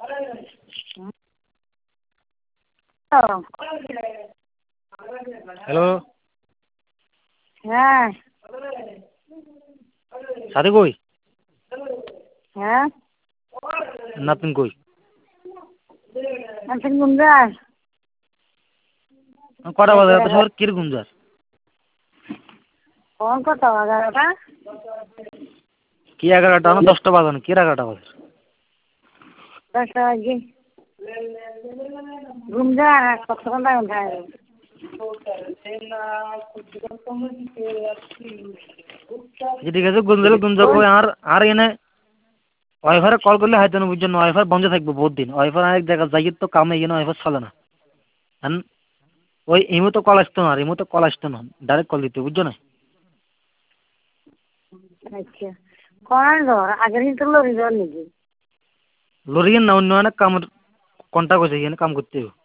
hello হ্যাঁ সাথে কই হ্যাঁ নাতিন কই এখন গুঞ্জার কটা বাজে এত শহর কিরকম যাস ফোন কত 11টা কি 11টা না 10টা বাজানো কি 11টা বাজে 10টা বাজে গুঞ্জার কতক্ষণ টাইম থাকে ঠিক আছে গুঞ্জালে গুঞ্জা কই আর এনে ওয়াইফারে কল করলে হয়তো না বুঝছেন ওয়াইফাই বন্ধ থাকবে বহুত দিন ওয়াইফাই আরেক জায়গা যাই তো কামে এখানে ওয়াইফাই চলে না ওই ইমো তো কল আসতো না ইমো তো কল আসতো না ডাইরেক্ট কল দিতে বুঝছো না আচ্ছা কোন ঘর আগের দিন তো লরি যাওয়ার নাকি লরিয়েন না অন্য অনেক কাম কন্টাক্ট হয়েছে এখানে কাম করতে হবে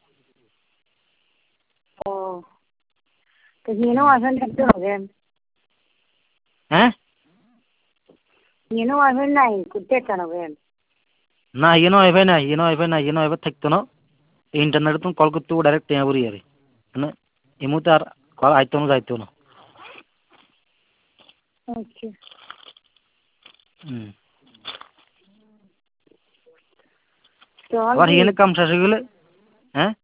ও তো নিয়েও আসেন থাকতে হবে হ্যাঁ নিয়েও আসেন নাই করতে কেন হবে না এখানে ওয়াইফাই নাই এখানে ওয়াইফাই নাই এখানে ওয়াইফাই থাকতো না ইন্টারনেটে তুমি কল করতে ডাইরেক্ট টেয়া পড়ি যাবে মানে ইমোতে আর কল আইতো না যাইতো না আচ্ছা চল আবার এখানে কাম শেষ হয়ে গেলে হ্যাঁ